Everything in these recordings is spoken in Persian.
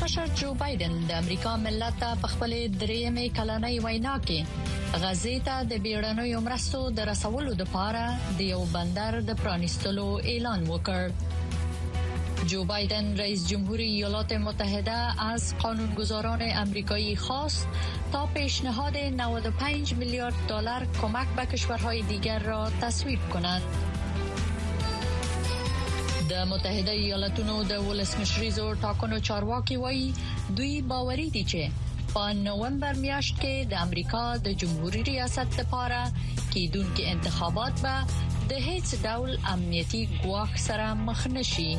ولسمشر جو بایدن د امریکا ملت ته په خپل درېمې کلنۍ وینا کې غزې ته د بیړنیو مرستو د رسولو لپاره د یو بندر د پرانیستلو اعلان وکړ. جو بایدن رئیس جمهور ایالات متحده از قانونگذاران آمریکایی خواست تا پیشنهاد 95 میلیارد دلار کمک به کشورهای دیگر را تصویب کند. د متحده ایالاتونو د ولسمشریزو ټاکنو چارواکي وایي دوی باوري دي چې په نومبر میاشت کې د امریکا د جمهوریت ریاست لپاره کېدونکو انتخابات به د هیڅ ډول امنیتي ګواښ سره مخ نشي.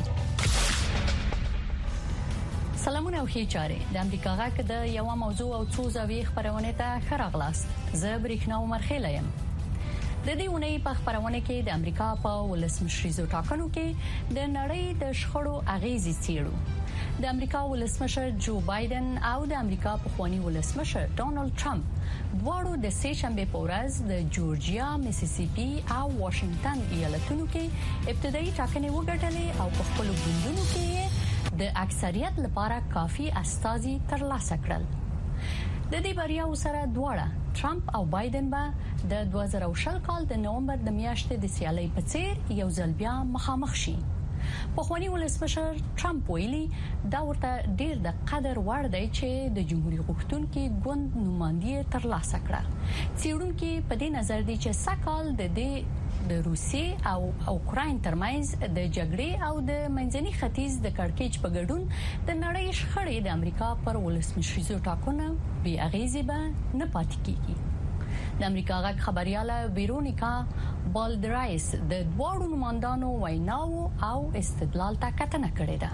سلامونه او ښه چاره د امریکا غاک د یو موضوع او څو زاویې خبرونه ته خراغلاست. زه بریښنا عمرخیله یم. د دې ونې په خبرونه کې د امریکا په ولسمشریزو ټاکنو کې د نړۍ د شخړو اغیزې څیړو. د امریکا ولسمشر جو بایدن او د امریکا پخوانی ولسمشر ډونالد ټرمپ دواړو د سه شنبه په ورځ د جورجیا، میسیسیپي او واشنگټن ایالتونو کې ابتدایي ټاکنې وګټلې او په خپل ګوندونو کې د اکثریت لپاره کافي استازي ترلاسه کړل. د دې بریاو سره دواړه ټرمپ او بایدن به د 2020 کال د نومبر د میاشتې د سیالۍ په څیر یو ځل بیا مخامخ شي. پخوانی ولسمشر ټرمپ ویلي دا ورته ډیر د قدر وړ دی چې د جمهوریت غوښتونکو ګوند نمائندګي ترلاسه کړه. څېړونکو په دې نظر دي چې سکهال د روسیې او اوکراین ترمنځ د جګړې او د منځني ختیځ د کړکېچ په ګډون د نړۍ شخړې د امریکا پر ولسمشریزو ټاکنو بې اغیزې به نه پاتې کیږي. د امریکا غږ خبرياله ویرونیکا بالدرایس د دواړو نمائندانو ویناو او استدلال ته کتنه کړې ده.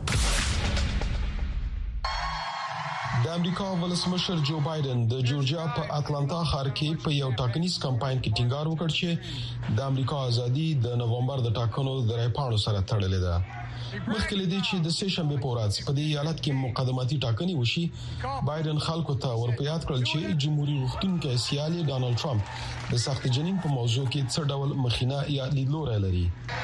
د امریکا ولسمشر جو بایدن د جورجیا په اټلانټا ښار کې په یو ټاکنیز کمپاین کې ټینګار وکړ چې د امریکا ازادي د نومبر د ټاکنو د رایپاڼو سره تړلې ده. مخکې لدی چې د سه شنبه په ورځ په دې ایالت کې مقدماتي ټاکنې وشي، بایدن خلکو ته ورپیاد کړل چې جمهوریت غوښتونکي سیالي ډونالد ټرمپ د سخت جنین په موضوع کې څه ډول مخینه یا لیدلوري لري.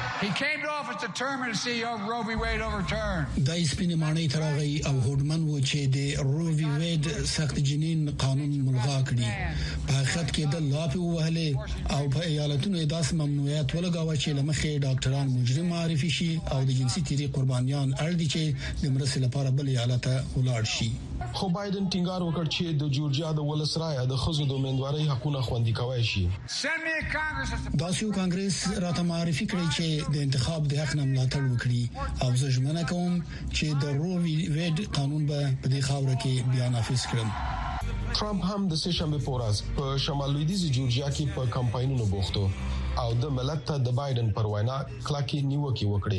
دا سپینې معنی ترغی او هوډمن و چې د رو وی وید سخت جنین قانون ملغا کړي. په حقیقت کې د لاپي وهله او په ایالتونو داس ممنوعیت ولګاوه چې لمخې ډاکټران مجرم معرفي شي او د جنسي تیری قربانیان اړ دي چې د مرستې لپاره بل ایالت ولاړ شي. خو بایدن ټینګار وکړ چې د جورجیا د ولسرای د خزو د امیدوارۍ حقونه خوندي کوي شي. داسیو کانګرس راته معرفي کړی چې د انتخاب د حق نه ملاتړ وکړي او زه ژمنه کوم چې د رو وی وید قانون به په دې خاور کې بیا نافذ کړم. ټرمپ هم د سه شنبه په ورځ په شمال لویدیځ جورجیا کې په کمپاینونو بوختو او د ملت ته د بایدن پر وینا کلکې نیوکې وکړې.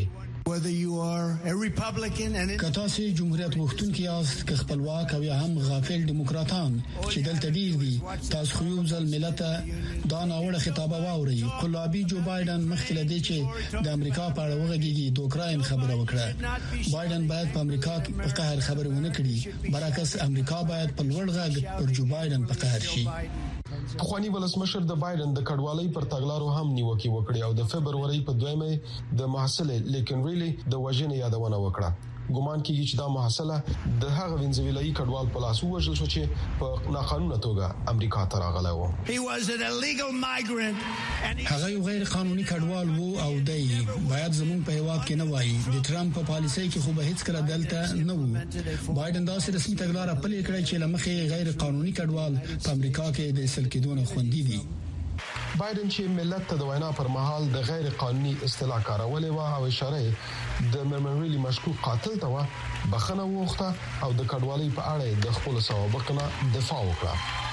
کته سي جمهوریت غوښتونکي یاست که خپلواک او هم غافل دیموکراتان چې دلته ډیر دي، تاسو خو یو ځل ملت دا ناوړه خطابه واوري. قلابي جو بایدن مخکله دی چې د امریکا په اړه وغږیږي، د اوکراین خبره وکړه. بایدن باید په امریکا په قهر خبره ونه کړي، برعکس امریکا باید په لوړ غږ پر جو بایدن په قهر شي. پخوانی ولسمشر د بایدن د کډوالۍ پر تګلارو هم نیوکې وکړې او د فبرवरी په 2مه د محصل لیکن ریلی د وژنې یادونه وکړه. ګومان کیږي چې دا محصله د هغه وینزویلایي کډوال په لاس وژل شو چې په ناقانونه توګه امریکا ته راغلی و. هغه یو غیر قانوني کډوال وو او دی باید زموږ په هیواد کې نه وایي. د ټرمپ په پالیسۍ کې خو به هیڅ کله دلته نه وو. بایدن داسې رسمي تګلارې پلي کړې چې لمخې غیر قانوني کډوال په امریکا کې د اصل کېدون خوندي دي. بایدن چې ملت ته د وینا پر مهال د غیر قانوني اصطلاح کارولې و او اشاره د ممنوعي مشکوک قاتل ته بخښنه وغوښته او د کډوالۍ په اړه د خپل سوابق نه دفاع وکړه.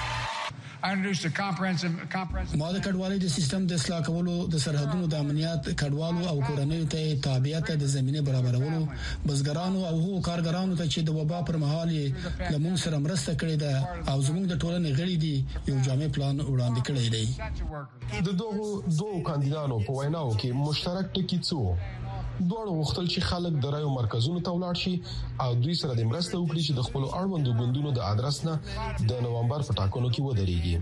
ما د کډوالۍ د سیستم د اصلاح کولو، د سرحدونو د امنیت، کډوالو او کورنیو ته تابعیت د زمينه برابرولو، بزګرانو او هغو کارګرانو ته چې د وبا پر مهال لمون سره مرسته کړې ده او زموږ د ټولنې غړي دي یو جامع پلان وړاندې کړی دی. د دوه کاندیدانو په ویناو کې مشترک ټکي څو دوه وختل چې خلک د رایو مرکزونو ته ولاړ شي او دوی سره د مرسته وکړي چې د خپل اړوندو ګوندونو د ادرس نه د نومبر په ټاکنو کې ودرېږي.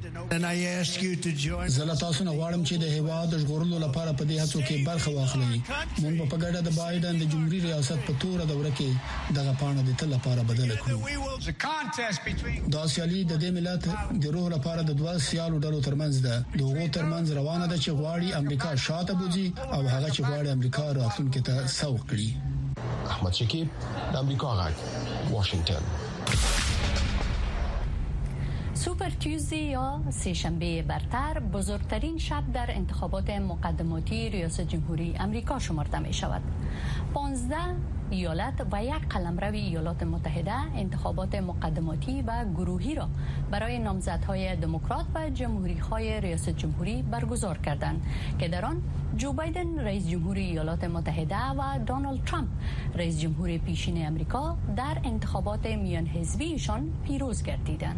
زه تاسو نه غواړم چې د هیواد د ژغورلو لپاره په دې هڅو کې برخه واخلئ. موږ په ګډه د بایدن د جمهوریت ریاست په توره دوره کې دغه پاڼه د تل لپاره بدل کړو. دا سیالي د دې ملت د روح لپاره د دوه سیالو ډلو ترمنځ ده. دغه ترمنځ روانه ده چې غواړي امریکا شاته بوځي او هغه چې غواړي امریکا راتلونکي ته سوق کړي. احمد شکیب، د امریکا غږ، واشنگتن. سوپر تیوزدی یا سه‌شنبه برتر بزرگترین شب در انتخابات مقدماتی ریاست جمهوری آمریکا شمرده می شود. 15 ایالت و یک قلمرو ایالات متحده انتخابات مقدماتی و گروهی را برای نامزدهای دموکرات و جمهوری‌خواه ریاست جمهوری برگزار کردند که در آن جو بایدن رئیس جمهوری ایالات متحده و دونالد ترامپ رئیس جمهور پیشین آمریکا در انتخابات میان حزبیشان پیروز گردیدند.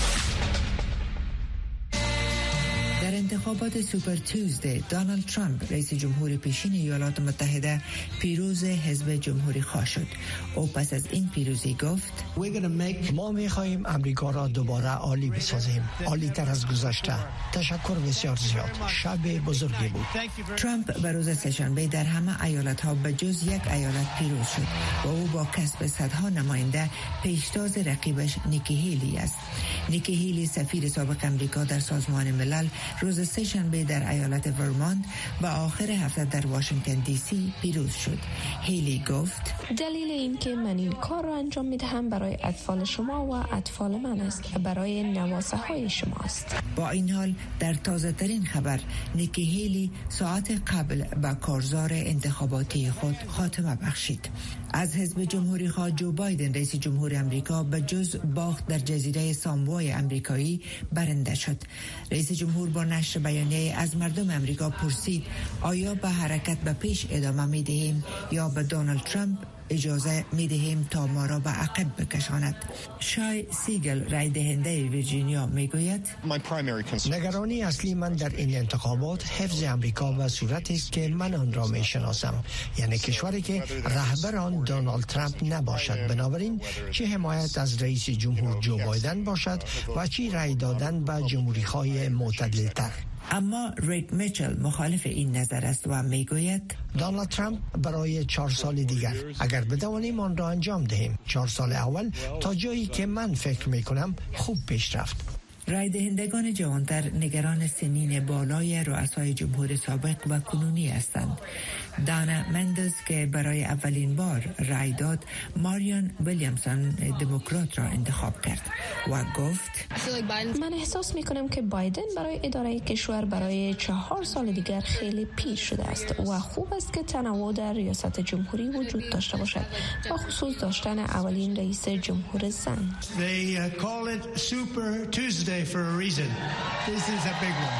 در انتخابات سوپر تیوزدی دونالد ترامپ رئیس جمهور پیشین ایالات متحده پیروز حزب جمهوری خواه شد. او پس از این پیروزی گفت ما می‌خواهیم امریکا را دوباره عالی بسازیم، عالی تر از گذشته. تشکر بسیار زیاد، شب بزرگی بود. ترامپ بر روز سه‌شنبه در همه ایالت‌ها به جز یک ایالت پیروز شد و او با کسب صدها نماینده پیشتاز رقیبش نیکی هیلی است. نیکی هیلی سفیر سابق امریکا در سازمان ملل روز سه‌شنبه در ایالت ورمانت و آخر هفته در واشنگتن دی سی پیروز شد. هیلی گفت دلیل این که من این کار را انجام می‌دهم برای اطفال شما و اطفال من است، برای نواسه های شما است. با این حال در تازه ترین خبر نیکی هیلی ساعت قبل به کارزار انتخاباتی خود خاتمه بخشید. از حزب جمهوری خواه جو بایدن رئیس جمهور آمریکا به جز باخت در جزیره ساموای آمریکایی برنده شد. رئیس جمهور با نشر بیانیه از مردم آمریکا پرسید آیا به حرکت به پیش ادامه می‌دهیم یا به دونالد ترامپ اجازه می‌دهیم تا ما را به عقب بکشاند. شای سیگل رای دهنده ویرجینیا میگوید نگرانی اصلی من در این انتخابات حفظ امریکا و صورتی است که من آن را میشناسم، یعنی کشوری که رهبر آن دونالد ترامپ نباشد. بنابراین چه حمایت از رئیس جمهور جو بایدن باشد و چه رای دادن به جمهوری‌خواه معتدل‌تر. اما ریک میچل مخالف این نظر است و میگوید دونالد ترامپ برای 4 سال دیگر اگر بتوانیم آن را انجام دهیم، 4 سال اول تا جایی که من فکر میکنم خوب پیش رفت. رای دهندگان جوانتر نگران سنین بالای رؤسای جمهور سابق و کنونی هستند. دانا مندز که برای اولین بار رای داد ماریان ویلیامسون دموکرات را انتخاب کرد و گفت من احساس می کنم که بایدن برای اداره کشور برای 4 سال دیگر خیلی پیر شده است و خوب است که تنوع در ریاست جمهوری وجود داشته باشد و خصوص داشتن اولین رئیس جمهور زن. They call it Super Tuesday for a reason. This is a big one.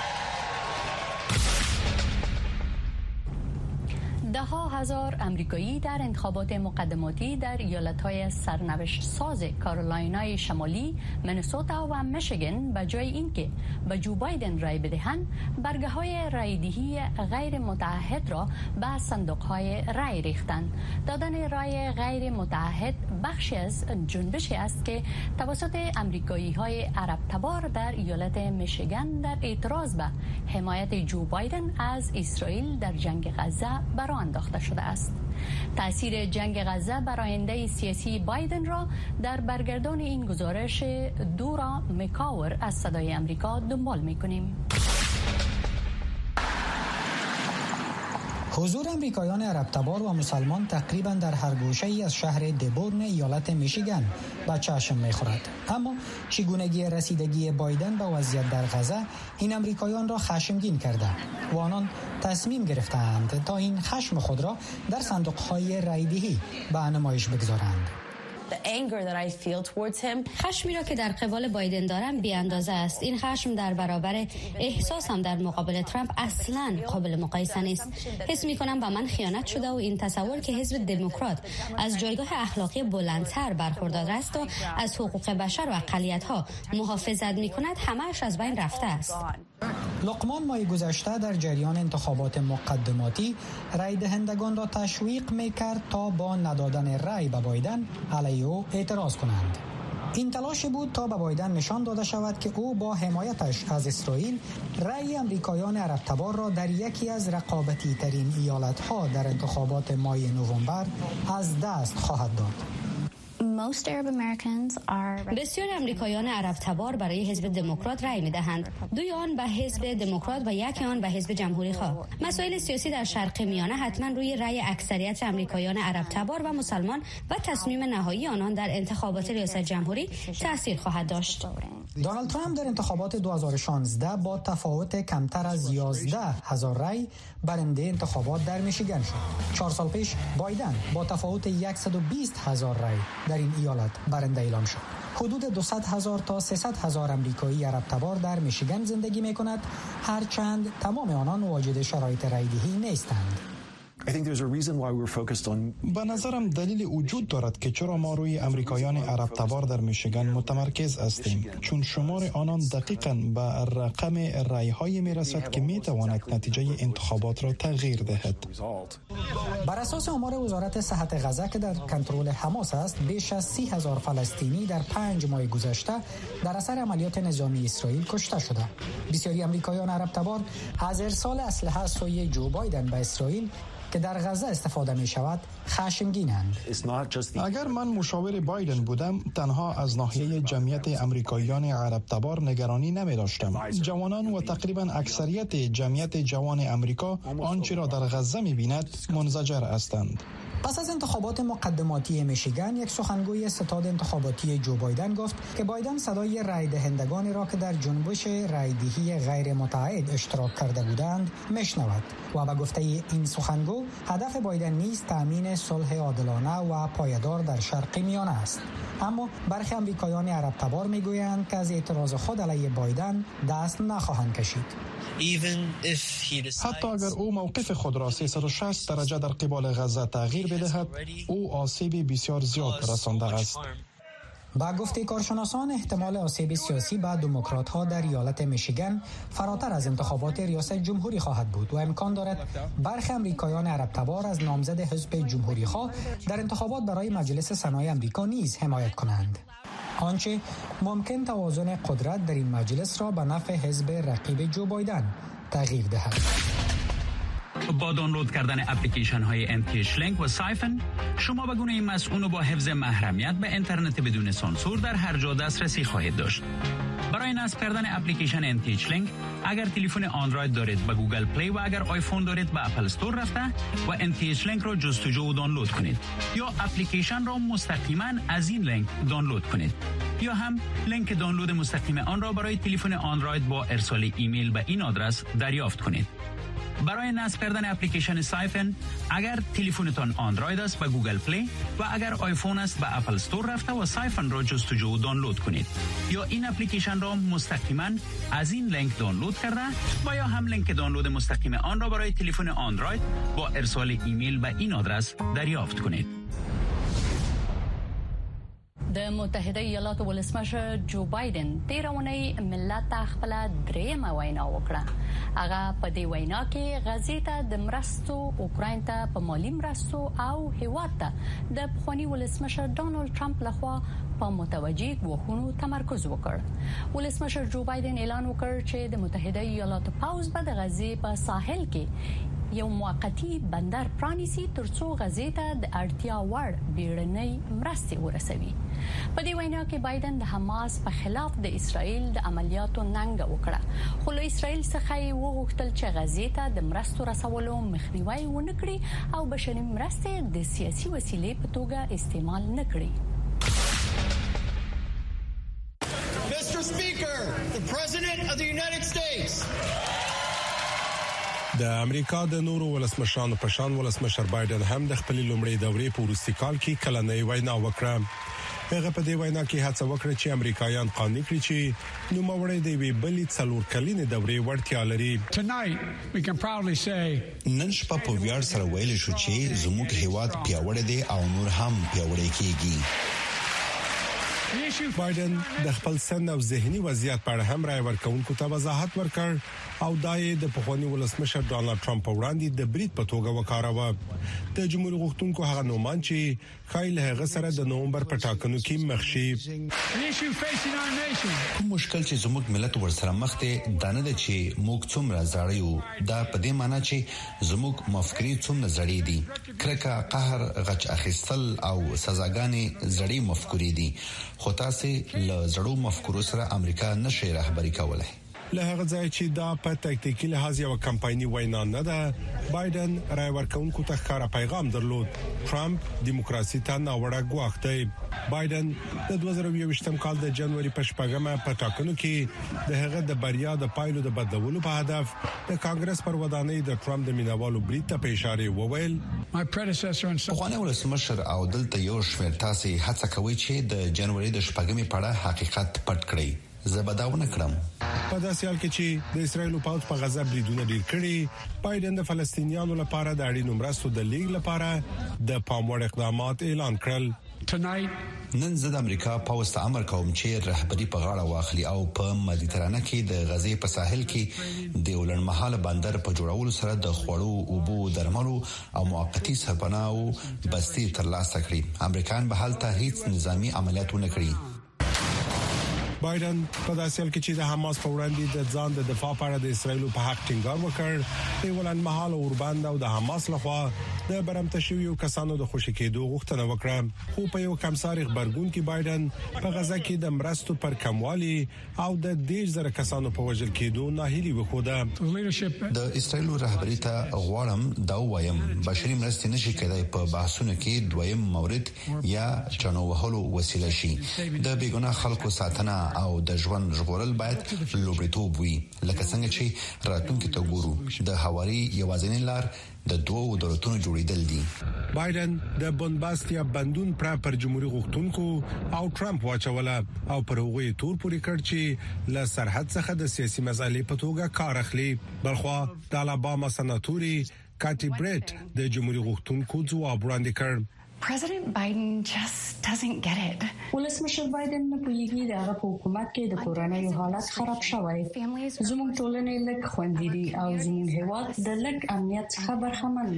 ده‌ها هزار آمریکایی در انتخابات مقدماتی در ایالت‌های سرنوشت ساز کارولینای شمالی، منیسوتا و میشیگان به جای اینکه به جو بایدن رای بدهند، برگه‌های رایدهی غیر متعهد را به صندوق‌های رای ریختند. دادن رای غیر متعهد بخشی از جنبشی است که توسط آمریکایی‌های عرب تبار در ایالت میشیگان در اعتراض به حمایت جو بایدن از اسرائیل در جنگ غزه برآورده انداخته شده است. تأثیر جنگ غزه بر آینده سیاسی بایدن را در برگردان این گزارش دورا مکاور از صدای آمریکا دنبال می‌کنیم. حضور امریکایان عرب تبار و مسلمان تقریبا در هر گوشه‌ای از شهر دبورن ایالت میشیگان به چشم می‌خورد. اما چگونگی رسیدگی بایدن به وضعیت در غزه این امریکایان را خشمگین کرده و آنان تصمیم گرفتند تا این خشم خود را در صندوق‌های رایدهی به نمایش بگذارند. خشمی را که در قبال بایدن دارم بی اندازه است. این خشم در برابر احساسم در مقابل ترامپ اصلاً قابل مقایسه نیست. حس می کنم به من خیانت شده و این تصور که حزب دموکرات از جایگاه اخلاقی بلندتر برخوردار است و از حقوق بشر و اقلیت‌ها محافظت می کند همه‌اش از بین رفته است. لقمان ماه گذشته در جریان انتخابات مقدماتی رای دهندگان را تشویق می‌کرد تا با ندادن رای به بایدن علیه او اعتراض کنند. این تلاش بود تا به بایدن نشان داده شود که او با حمایتش از اسرائیل رای امریکایان عرب تبار را در یکی از رقابتی ترین ایالت‌ها در انتخابات ماه نوامبر از دست خواهد داد. بسیار امریکایان عرب تبار برای حزب دموکرات رای می‌دهند. دوی آن به حزب دموکرات و یکی آن به حزب جمهوری خواه. مسائل سیاسی در شرق میانه حتما روی رای اکثریت امریکایان عرب تبار و مسلمان و تصمیم نهایی آنان در انتخابات ریاست جمهوری تاثیر خواهد داشت. دونالد ترامپ در انتخابات 2016 با تفاوت کمتر از 11,000 رای برنده انتخابات در میشیگن شد. 4 سال پیش بایدن با تفاوت 120,000 رای در این ایالت برنده اعلام شد. حدود 200,000 تا 300,000 امریکایی عرب تبار در میشیگن زندگی میکنند، هرچند تمام آنان واجد شرایط رایدهی نیستند. به نظرم دلیل وجود دارد که چرا ما روی امریکایان عرب تبار در میشیگن متمرکز هستیم، چون شمار آنان دقیقاً به رقم رای‌های میرسد که میتواند نتیجه انتخابات را تغییر دهد. بر اساس آمار وزارت صحت غزه که در کنترل حماس است، بیش از 30,000 فلسطینی در 5 ماه گذشته در اثر عملیات نظامی اسرائیل کشته شده. بسیاری امریکایان عرب تبار از ارسال اسلحه سوی جو بایدن به اسرائیل که در غزه استفاده می شود خشمگینند. اگر من مشاور بایدن بودم، تنها از ناحیه جمعیت امریکایان عرب تبار نگرانی نمی داشتم. جوانان و تقریبا اکثریت جمعیت جوان امریکا آنچه را در غزه می بیند منزجر هستند. پس از انتخابات مقدماتی میشیگن، یک سخنگوی ستاد انتخاباتی جو بایدن گفت که بایدن صدای رای دهندگانی را که در جنبش رایدهی غیر متعهد اشتراک کرده بودند میشنود و به گفته این سخنگو هدف بایدن نیز تامین صلح عادلانه و پایدار در شرق میانه است. اما برخی امریکایان عرب تبار میگویند که از اعتراض خود علیه بایدن دست نخواهند کشید. حتی اگر او موقف خود را 360 درجه در قبال غزه تغییر بدهد، او آسیب بسیار زیاد رسانده است. با گفته کارشناسان، احتمال آسیب سیاسی به دموکرات‌ها در ایالت میشیگن فراتر از انتخابات ریاست جمهوری خواهد بود و امکان دارد برخی امریکایان عرب تبار از نامزد حزب جمهوری خواه در انتخابات برای مجلس سنای امریکا نیز حمایت کنند، آنچه ممکن توازن قدرت در این مجلس را به نفع حزب رقیب جو بایدن تغییر دهد. با دانلود کردن اپلیکیشن های NTH Link و سایفن، شما به گونه مسئول با حفظ محرمیت به اینترنت بدون سانسور در هر جا دسترسی خواهید داشت. برای نصب کردن اپلیکیشن NTH Link، اگر تلفن اندروید دارید به گوگل پلی و اگر آیفون دارید به اپل استور رفته و NTH Link را جستجو و دانلود کنید، یا اپلیکیشن را مستقیما از این لینک دانلود کنید، یا هم لینک دانلود مستقیم آن را برای تلفن اندروید با ارسال ایمیل به این آدرس دریافت کنید. برای نصب کردن اپلیکیشن سایفن، اگر تلفنتان اندروید است به گوگل پلی و اگر آیفون است به اپل استور رفته و سایفن را جستجو و دانلود کنید، یا این اپلیکیشن را مستقیما از این لینک دانلود کرده و یا هم لینک دانلود مستقیم آن را برای تلفن اندروید با ارسال ایمیل به این آدرس دریافت کنید. د متحده ایالاتو ولسمشر جو بایدن تیرونی ملت خپل درېمه وینا وکړه. هغه په دې وینا کې غزې ته د مرستو، اوکراین ته په مالی مرستو او هیواد ته د پخوانی ولسمشر ډونالد ټرمپ لخوا په متوجه ګواښونو تمرکز وکړ. ولسمشر جو بایدن اعلان وکړ چې د متحده ایالاتو پوځ به د غزې په ساحل کې یو موقتی بندر پرانیسي ترڅو غزې ته د اړتیا وړ بیړنۍ مرستې ورسوي. په دې وینا کې بایدن د حماس په خلاف د اسرائیل د عملیاتو ننګه وکړه، خو له اسرائیل څخه یې وغوښتل چې غزې ته د مرستو رسولو مخنیوي ونه کړي او بشري مرستې د سیاسي وسیلې په توګه استعمال نه کړي. Mr. Speaker, the President of the United States. د امریکا د نورو ولسمشرانو په شان ولسمشر بایدن هم د خپل لومړي دورې په وروستي کال کې کلنۍ وینا وکړه. هغه په دې وینا کې هڅه وکړه چې امریکایان قانع کړي چې نوموړی د وی بلې څلور کلینې دورې وړتیا لري. نن شپه په ویاړ سره ویل شو چې زموږ هیواد پیاوړی دی او نور هم پیاوړی کیږي. بایدن د خپل سن او ذهني وضعیت په اړه هم رائے ورکوونکو ته وضاحت ورکړ او دای د پخوانی ولسمشر ډانلډ ټرمپ وړاندې د برید په توګه وکاراوه د جمهوریت غوښتونکو هغه نومان چې خایل هغه سره د نومبر په ټاکنو کې مخ شي. کوم مشکل چې زموږ ملت ورسره مخ دی دا نه ده چې موږ څومره زړی یو، دا په دې معنی چې زموږ مفکورې څومره زړې دي. کرکه، قهر، غچ اخیستل او سزاګانې زړې مفکورې دي، خو تاسو له زړو مفکورو سره امریکا نشي رهبری کولای. له هغه ځای چې دا په تکتیکي لحاظ یو کمپایني وینا نه ده، بایدن رائے ورکوونکو ته ښکارا پیغام درلود. ټرمپ دیموکراسي ته ناوړه ګواښ دی. بایدن د 2022م کال د جنوري په 8مه په ټاکنو کې د هغه د بریا د پایلو د بدلولو په هدف د کانګرس پر ودانۍ د ټرمپ د مینوالو برید ته په اشاره وویل. پخوانی ولسمشر او دلته یو شمېر تاسو هڅه کوي چې د جنوري د 8مې په اړه حقیقت پټ کړئ. زبداونه کړم. په داسې حال کې چې د اسرایل پوځ په غزا بریدونه ډیر کړي، بایدن د فلسطینیانو لپاره د اړینو مرستو د لیږد لپاره د پام وړ اقدامات اعلان کړل. نن زه د امریکا پوځ ته امر کوم چې رهبری په غاړه واخلي او په مدیترانه کې د غزې په ساحل کې د ولنمحاله بندر په جوړولو سره د خوړو، اوبو، درملو او موقتی سرپناهو بستي ترلاسه کړي. امریکایان به هلته هیڅ نظامی عملیات ونه کړي. بایدن په داسې حال کې چې د حماس په وړاندې د ځان د دفاع لپاره د اسرایل په حق ټینګار وکړ، د ولنمحاله اوربند او د حماس لخوا د برمته شویو کسانو د خوشی کېدو غوښتنه وکړه. خو په یو کمسارغ برګون کې بایدن په غزا کې د مرستو پر کموالي او د 10,000 کسانو په وژل کېدو ناهیلي وښوده. د اسرایل رهبری ته غواړم دا وایم بشري مرستې نشي کېدای په بحثونو کې دویم مورد یا چانو وهلو وسیله شي. د بیګناه خلکو ساتنه او د ژوند ژغورل باید لومړیتوب وي، لکه څنګه چې راتلونکي ته ګورو د حواري یوازینی لار د دوه دولتونو جوړیدل دي. بایدن د بونباستیا بندون پر جمهوریت غوښتونکو او ټرمپ واچوله او پر هغه تور پوري کړ چې له سرحد څخه د سیاسي مسالې په توګه کار اخلي. بلخوا د الاباما سناتوري کاټي بریټ د جمهوریت غوښتونکو ځواب وړاندې کړ. President Biden just doesn't get it. ولسمشر بایدن نه پوهیږي دا په حکومت کې د کورنۍ حالت خراب شوی. زموږ ټولنې لږ خوندې دي او زموږ هیواد د لږ امنیت څخه برخمن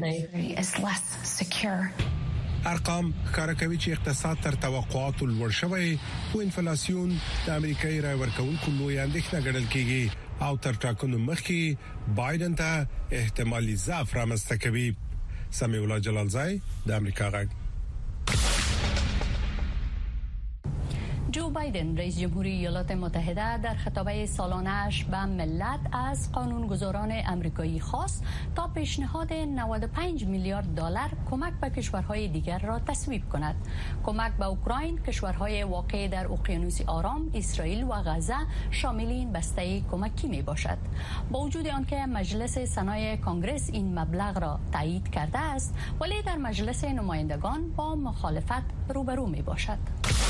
دی. ارقام ښکاره کوي چې اقتصاد تر توقعاتو لوړ شوی، خو انفلاسیون د امریکایي رای ورکوونکو لوی اندېښنه ګڼل کېږي او تر ټاکنو مخکې بایدن ته احتمالي ضعف رامنځته کوي. سمیع الله جلالزای د امریکا غږ. جو بایدن رئیس جمهوری ایالات متحده در خطابه سالانه‌اش به ملت از قانونگذاران آمریکایی خواست تا پیشنهاد 95 میلیارد دلار کمک به کشورهای دیگر را تصویب کند. کمک به اوکراین، کشورهای واقع در اقیانوس آرام، اسرائیل و غزه شامل این بسته کمکی می باشد. با وجود آنکه مجلس سنای کانگرس این مبلغ را تایید کرده است، ولی در مجلس نمایندگان با مخالفت روبرو می باشد.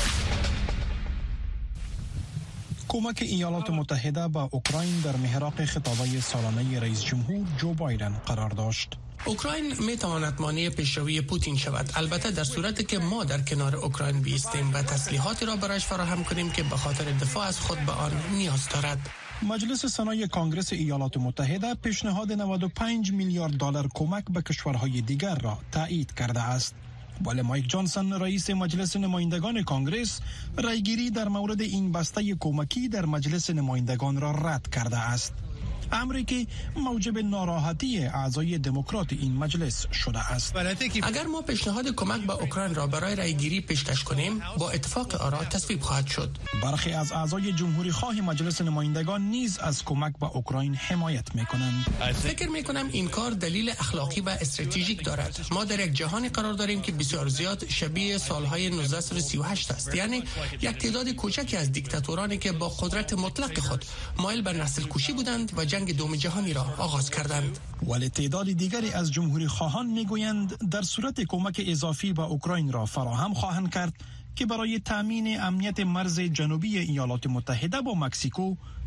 کمک ایالات متحده به اوکراین در محراق خطابه سالانه رئیس جمهور جو بایدن قرار داشت. اوکراین می تواند مانع پیشروی پوتین شود، البته در صورتی که ما در کنار اوکراین بایستیم و تسلیحاتی را برایش فراهم کنیم که به خاطر دفاع از خود به آن نیاز دارد. مجلس سنای کانگرس ایالات متحده پیشنهاد 95 میلیارد دلار کمک به کشورهای دیگر را تایید کرده است. ولی مایک جانسون رئیس مجلس نمایندگان کانگرس رایگیری در مورد این بسته کمکی در مجلس نمایندگان را رد کرده است. امری که موجب ناراحتی اعضای دموکرات این مجلس شده است. اگر ما پیشنهاد کمک به اوکراین را برای رایگیری پیشکش کنیم، با اتفاق آرا تصویب خواهد شد. برخی از اعضای جمهوری خواه مجلس نمایندگان نیز از کمک به اوکراین حمایت می‌کنند. فکر می‌کنم این کار دلیل اخلاقی و استراتژیک دارد. ما در یک جهانی قرار داریم که بسیار زیاد شبیه سالهای 1938 است، یعنی یک تعداد کوچکی از دیکتاتورانی که با قدرت مطلق خود مایل به نسل کشی بودند و جنگ دوم جهانی را آغاز کردند. ولی تعداد دیگری از جمهوری خواهان میگویند در صورت کمک اضافی به اوکراین را فراهم خواهند کرد که برای تامین امنیت مرز جنوبی ایالات متحده با مکزیکو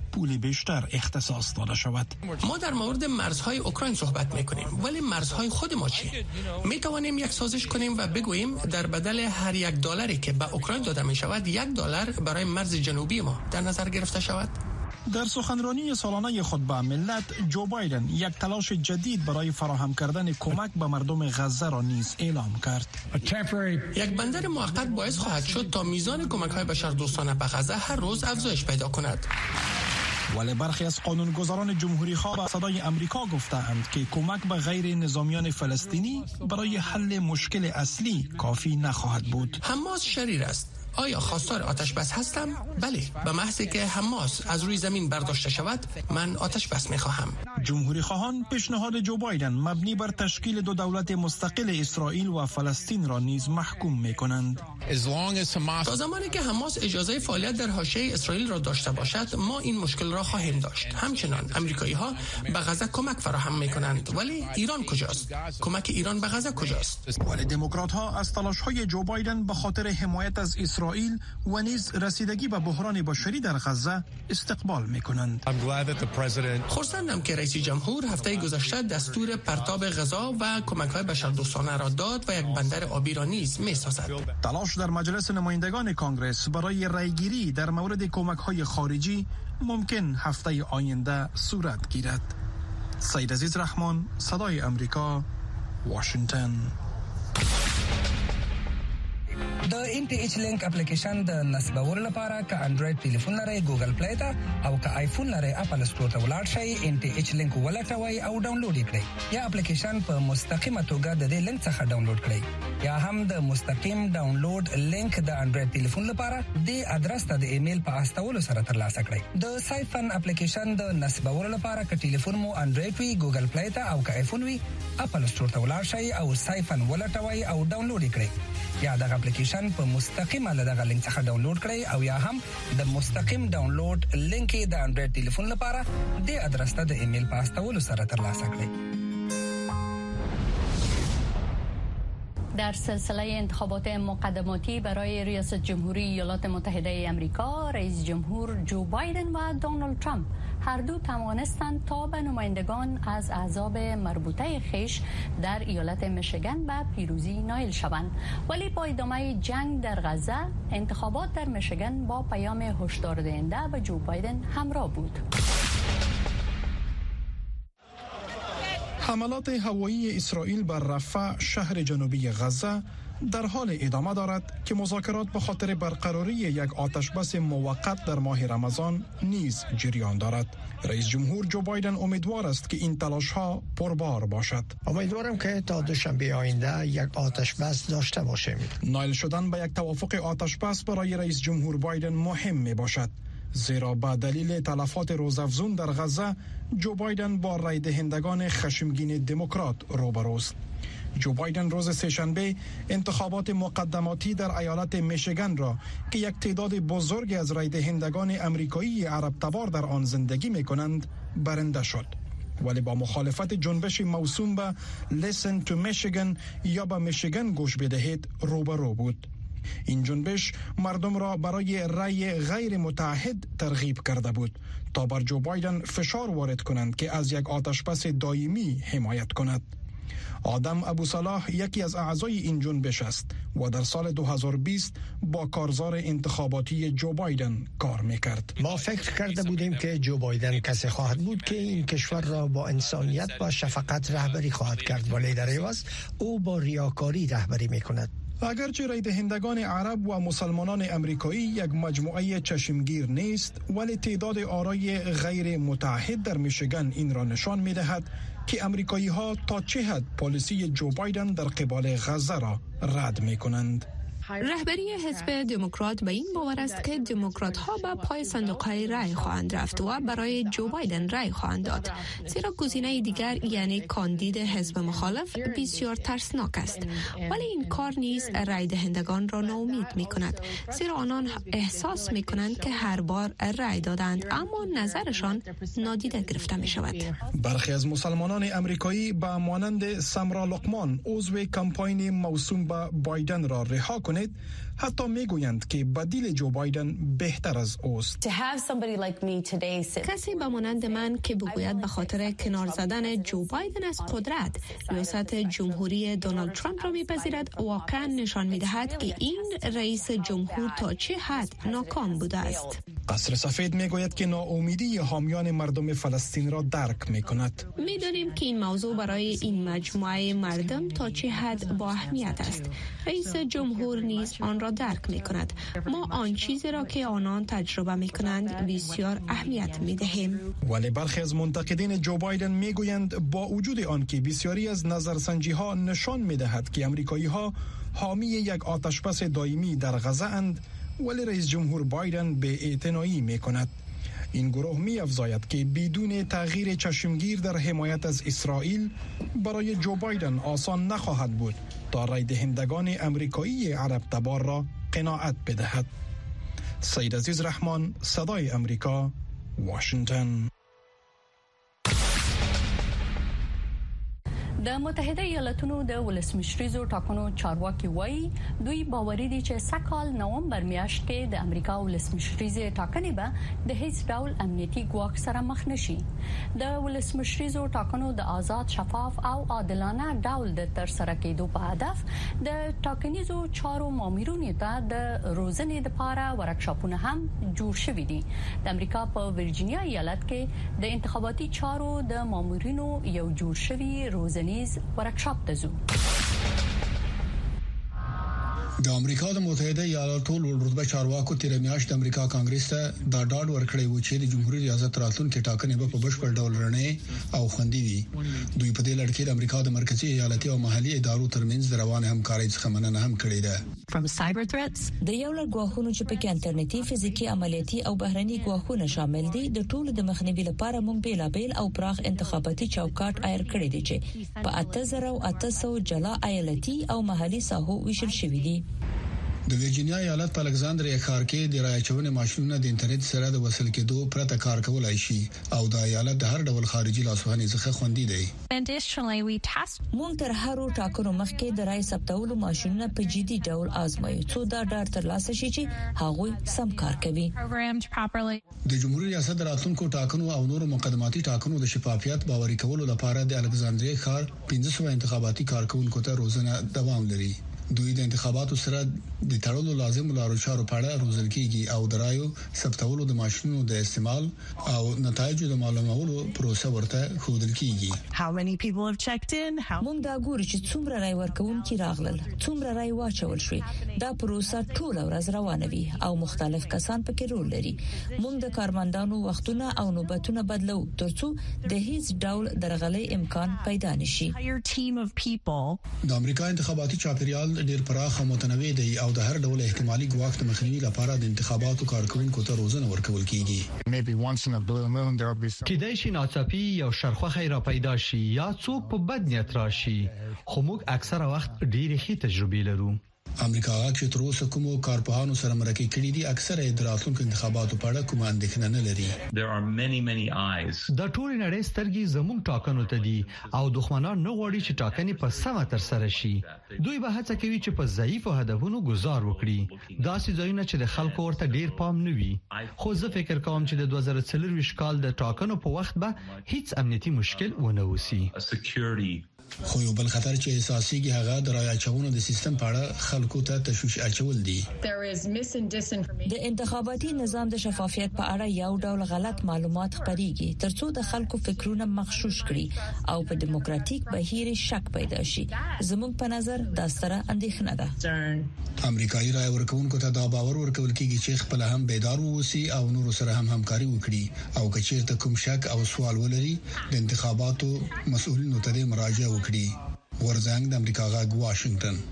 پول بیشتر اختصاص داده شود. ما در مورد مرزهای اوکراین صحبت میکنیم، ولی مرزهای خود ما چی؟ می توانیم یک سازش کنیم و بگوییم در بدل هر $1 که به اوکراین داده می شود $1 برای مرز جنوبی ما در نظر گرفته شود. در سخنرانی سالانه خود به ملت، جو بایدن یک تلاش جدید برای فراهم کردن کمک به مردم غزه را نیز اعلام کرد. یک بندر موقت باعث خواهد شد تا میزان کمک‌های بشردوستانه به غزه هر روز افزایش پیدا کند. ولی برخی از قانونگذاران جمهوری خواه به صدای امریکا گفتند که کمک به غیر نظامیان فلسطینی برای حل مشکل اصلی کافی نخواهد بود. حماس شریر است. آیا خواستار آتش بس هستم؟ بله، به محض که حماس از روی زمین برداشته شود من آتش بس می‌خواهم. جمهوری خواهان پیشنهاد جو بایدن مبنی بر تشکیل دو دولت مستقل اسرائیل و فلسطین را نیز محکوم می‌کنند. تا زمانی که حماس اجازه فعالیت در حاشیه اسرائیل را داشته باشد ما این مشکل را خواهیم داشت. همچنان امریکایی‌ها به غزه کمک فراهم می‌کنند، ولی ایران کجاست؟ کمک ایران به غزه کجاست؟ ولی دموکرات‌ها از تلاش‌های جو بایدن به خاطر حمایت از اسرائیل و نیز رسیدگی به بحران بشری در غزه استقبال می‌کنند. خرسندم که رئیس جمهور هفته گذشته دستور پرتاب غذا و کمک‌های بشردوستانه را داد و یک بندر آبی را نیز می‌سازد. تلاش در مجلس نمایندگان کنگره برای رأیگیری در مورد کمک‌های خارجی ممکن هفته آینده صورت گیرد. سید عزیز رحمان، صدای امریکا، واشنگتن. د NTH لینک اپلیکیشن د نصبولو لپاره که انډراید ټلیفون لرئ ګوګل پلی ته او که آیفون لرئ اپل سټور ته ولاړ شئ، NTH لینک ولټوئ او ډاونلوډ یې کړئ، یا اپلیکیشن په مستقیمه توګه د دې لینک څخه ډاونلوډ کړئ، یا هم د مستقیم ډاونلوډ لینک د انډراید ټلیفون لپاره د ادرس ته د ایمیل په استولو سره ترلاسه کړئ. د سایفن اپلیکیشن د نصبولو لپاره که ټلیفون مو انډراید وي ګوګل پلی ته او که آیفون وي اپل سټور ته ولاړ شئ او سایفن ولټوئ او ډاونلوډ یې کړئ، یا دغه اپلیکیشن په مستقیمه له دغه لینک څخه ډاونلوډ کړئ، او یا هم د مستقیم ډاونلوډ لینک د انډراید ټلیفون لپاره د ادرس ته د ایمیل په استولو سره ترلاسه کړئ. در سلسله انتخابات مقدماتی برای ریاست جمهوری ایالات متحده آمریکا، رئیس جمهور جو بایدن و دونالد ترامپ هر دو توانستند تا به نمایندگان از احزاب مربوطه خویش در ایالت میشیگان به پیروزی نائل شوند، ولی با ادامه جنگ در غزه انتخابات در میشیگان با پیام هشدار دهنده به جو بایدن همراه بود. حملات هوایی اسرائیل بر رفح، شهر جنوبی غزه، در حال ادامه دارد که مذاکرات به خاطر برقراری یک آتشبس موقت در ماه رمضان نیز جریان دارد. رئیس جمهور جو بایدن امیدوار است که این تلاش ها پربار باشد. امیدوارم که تا دوشنبه آینده یک آتشبس داشته باشیم. نائل شدن به یک توافق آتشبس برای رئیس جمهور بایدن مهم می باشد، زیرا به دلیل تلفات روزافزون در غزه جو بایدن با رای دهندگان خشمگین دموکرات روبروست. جو بایدن روز سه‌شنبه انتخابات مقدماتی در ایالت میشیگان را که یک تعداد بزرگی از رای دهندگان امریکایی عرب تبار در آن زندگی می‌کنند برنده شد، ولی با مخالفت جنبش موسوم به Listen to Michigan یا به میشیگان گوش بدهید روبرو بود. این جنبش مردم را برای رأی غیر متعهد ترغیب کرده بود تا بر جو بایدن فشار وارد کنند که از یک آتشبس دائمی حمایت کند. آدم ابو صلاح یکی از اعضای این جنبش است و در سال 2020 با کارزار انتخاباتی جو بایدن کار میکرد. ما فکر کرده بودیم که جو بایدن کسی خواهد بود که این کشور را با انسانیت و شفقت رهبری خواهد کرد، ولی در عوض او با ریاکاری رهبری میکند. اگرچه رای دهندگان عرب و مسلمانان امریکایی یک مجموعه چشمگیر نیست، ولی تعداد آرای غیر متعهد در میشیگان این را نشان می‌دهد که امریکایی ها تا چه حد پالیسی جو بایدن در قبال غزه را رد می‌کنند. رهبری حزب دموکرات به این باور است که دموکرات ها به پای صندوق های رای خواهند رفت و برای جو بایدن رای خواهند داد، زیرا گزینه دیگر یعنی کاندید حزب مخالف بسیار ترسناک است. ولی این کار نیز رای دهندگان را ناامید می کند، زیرا آنان احساس می کنند که هر بار رای دادند اما نظرشان نادیده گرفته می شود. برخی از مسلمانان امریکایی به مانند سمرا لقمان، عضو کمپاین موسوم به بایدن را رها کنید اینترنت حتی میگویند که بدیل جو بایدن بهتر از اوست. کسی بمانند من که بگوید به خاطر کنار زدن جو بایدن از قدرت ریاست جمهوری دونالد ترامپ را میپذیرد واقعا نشان میدهد که این رئیس جمهور تا چه حد ناکام بوده است. قصر سفید میگوید که ناامیدی حامیان مردم فلسطین را درک میکند. میدانیم که این موضوع برای این مجموعه مردم تا چه حد با اهمیت است. رئیس جمهور نیز آن را درک میکند. ما آن چیزی را که آنان تجربه میکنند بسیار اهمیت میدهیم. ولی برخی از منتقدین جو بایدن میگویند با وجود آن که بسیاری از نظرسنجی ها نشان میدهد که امریکایی ها حامی یک آتشبس دائمی در غزه اند، ولی رئیس جمهور بایدن بی‌اعتنایی میکند. این گروه می افزاید که بدون تغییر چشمگیر در حمایت از اسرائیل برای جو بایدن آسان نخواهد بود تا رای دهندگان امریکایی عرب تبار را قناعت بدهد. سید عزیز رحمان، صدای امریکا، واشنگتن. د متحده ایالاتونو د ولسمشریزو ټاکنو چارواکي وایي دوی باوري دي چې سکهال نومبر میاشت کې د امریکا ولسمشریزي ټاکنې به د هیڅ ډول امنیتي ګواښ سره مخ نشي. د ولسمشریزو ټاکنو د آزاد، شفاف او عادلانه ډول د تر سره کېدو په هدف د ټاکنیزو چارو مامورینو ته د روزنې لپاره ورکشاپونه هم جوړ شوي دي. د امریکا په ورجینیا ایالت کې د انتخاباتي چارو د مامورینو یو جوړ شوی روزنې ورکشاپ ته ځو. د امریکا د متحده ایالاتو رتبه چارواکو تیر میاشت د امریکا کانګرس ته دا ډاډ ورکړی و چې د جمهوریت ریاست راتلونکو ټاکنې به په بشپړ ډول رڼې او خوندي وي. دوی په دې لړ کې د امریکا د مرکزی ایالتي او محلي ادارو ترمنځ د روان همکارۍ څخه مننه هم کړې ده. د یو لړ ګواښونو چې په انټرنیټي، فزیکی، عملیاتي او بهرني ګواښونه شامل دي د ټولو د مخنیوي لپاره موږ بیلابیل او پراخ انتخاباتي چوکاټ عیار کړی دی چې په 8800 جلا ایالتي او محلي ساحو ویشل شوی دي. د ورجینیا ایالت په الکساندریا ښار کې د رايچونې ماشينونه د انټرنیټ سره د وصل کېدو پرته کار کولای شي او د ایالت د هر ډول خارجي لاسوهنې څخه خوندي دي. مونږ تر هرو ټاکنو مخکې د رای ثبتولو ماشينونه په جدي ډول آزمایو څو دا ډاډ ترلاسه شي چې هغوی سم کار کوي. د جمهوریت ریاست راتلونکو ټاکنو او نورو مقدماتي ټاکنو د شفافیت باوري کولو لپاره د الکساندریا ښار 1500 انتخاباتي کارکونکو ته روزنه دوام لري. دوی د انتخاباتو سره د تړلو لازم لارو چارو په اړه روزل کیږي او د رایو ثبتولو د ماشينونو د استعمال او نتایجو د معلومولو پروسه ورته ښودل کیږي. مونږ دا ګورو چې څومره رای ورکوونکي راغلل، څومره رای واچول شوی. دا پروسه ټول ورځ روانه وي او مختلف کسان پکې رول لري. مونږ د کارمندانو وختونه او نوبتونه بدلو ترڅو د هیڅ ډول درغلي امکان پیدا نشي. د امریکا انتخاباتي چاپیریال ډیر پراخ او متنوع دی او د هر ډول احتمالي ګواښ د مخنیوي لپاره د انتخاباتو کارکونکو ته روزنه ورکول کیږي. کېدای شي ناڅاپي یو شرخوخی را پیدا شي یا څوک په بد نیت راشي، خو موږ اکثره وخت ډېرې ښې تجربې لرو. امریکا چې تر اوسه کومو کارپوهانو سره مرکه کړې دي اکثره د راتلونکو انتخاباتو په اړه کوم اندېښنه نه لري. د ټول نړۍ سترګې زموږ ټاکنو ته دي او دښمنان نه غواړي چې ټاکنې په سمه تر سره شي. دوی به هڅه کوي چې په ضعیفو هدفونو گزار وکړي. داسې ځایونه چې د خلکو ورته ډیر پام نه وي. خو زه فکر کوم چې د 2024 کال د ټاکنو په وخت به هیڅ امنیتي مشکل ونه وسی. خو یو بل خطر چې اساسيږي هغه د رای اچونې د سیستم په اړه خلکو ته تشویش اچول دي. د انتخاباتي نظام د شفافیت په اړه یو ډول غلط معلومات خپريږي ترڅو د خلکو فکرونه مغشوش کړي او په دیموکراتیک بهیر شک پیدا شي. زموږ په نظر دا ستره اندېښنه ده. امریکایي رای ورکوونکو ته دا باور ورکول کیږي چې خپل هم بیدار ووسی او نور سره هم همکاري وکړي او که چیرته کوم شک او سوال ولري د انتخاباتو مسؤلینو ته مراجعه وکړي. ورزنګ د امریکا غاګ واشنگټن.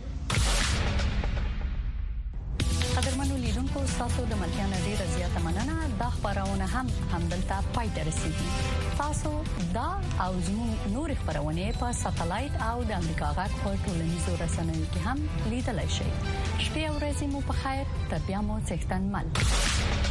قدرمنو لیدونکو تاسو د ملتیا ډیره زیاته مننه. دا خبرونه هم دلته پای ته رسیدي. تاسو دا او زموږ نور خبرونه په ساتلایت او د امریکا غاګ په ټولنیزو رسنیو کې هم لیدلای شئ. شپه او ورځې مو په خیر. تر بیا مو څښتن مل.